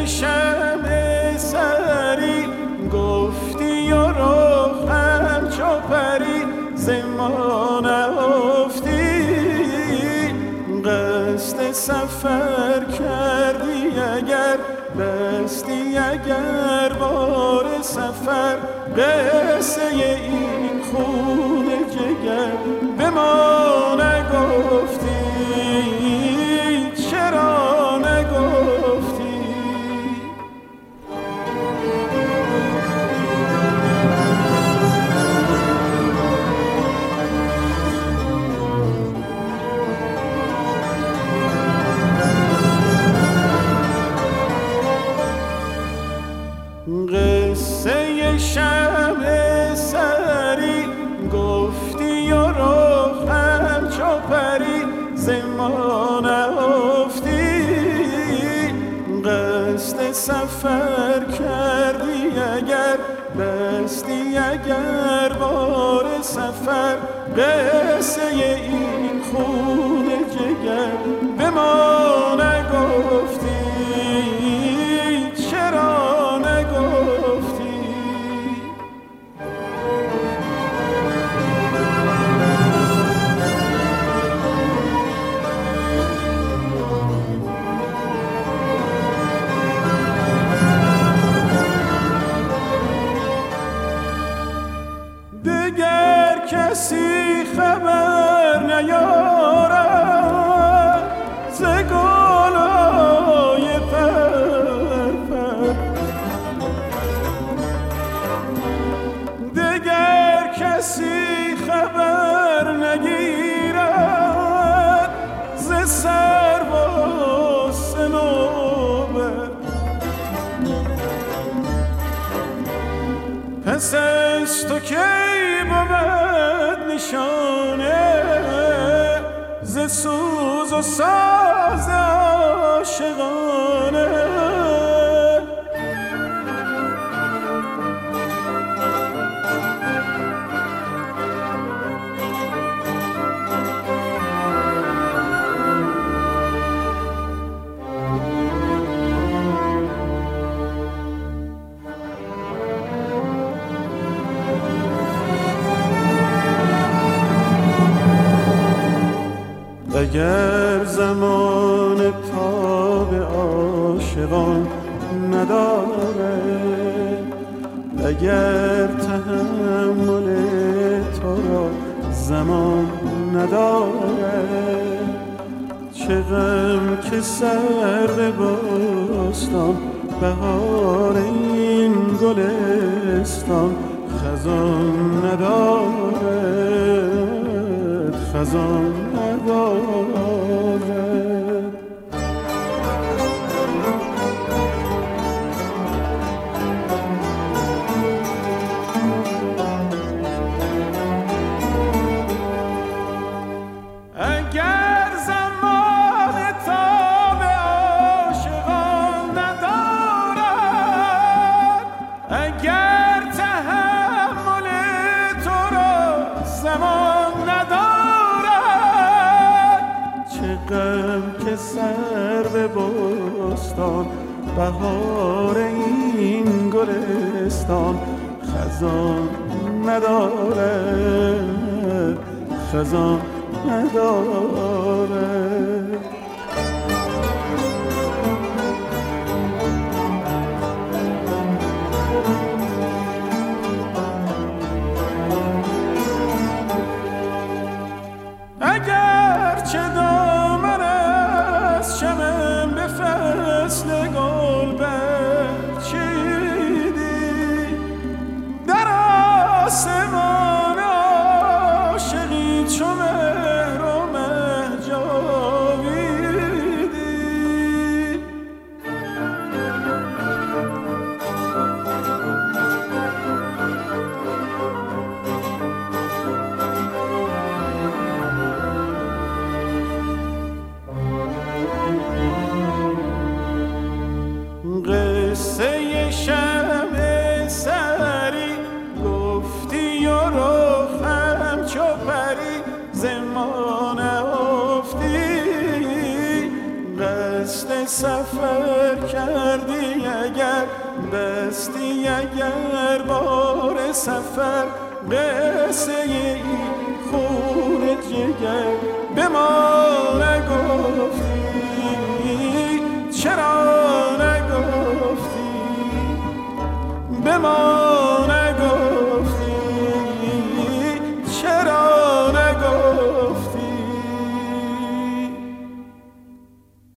شمع سری گفتی و رخم چو پری زمان افتی قصد سفر کردی اگر بستی اگر بار سفر قصه این خون جگر به ما نگفتی چرا نگفتی قصه شمع سری گفتی و رخم چو پری زمان افتی قصد سفر کردی اگر بستی اگر بار سفر قصه این خون جگر به ما نگفتی چرا نگفتی دگر کسی خبر نیارد ز گلهای پرپر دگر کسی خبر نگیرد ز سرو و صنوبر پس از تو کی بود نشانه ز سوز و ساز عاشقانه اگر زمان تاب عاشقان نداره اگر تحمل تو را زمان نداره چه غم که سر بستان بهار این گلستان خزان نداره خزان نداره اگر زمان تاب عاشقان ندارد اگر تحمل تو را زمان ندارد چه غم که سر به بستان بهار این گلستان خزان نداره خزان نداره اگر چه دامن از چمن به فصل گل برچیدی در آسمان عاشقی چو مهر و مه جاویدی قصه شمع سری گفتی و رخم چو پری زمان افتی قصد سفر کردی اگر بستی اگر بار سفر قصه ای خون جگر به ما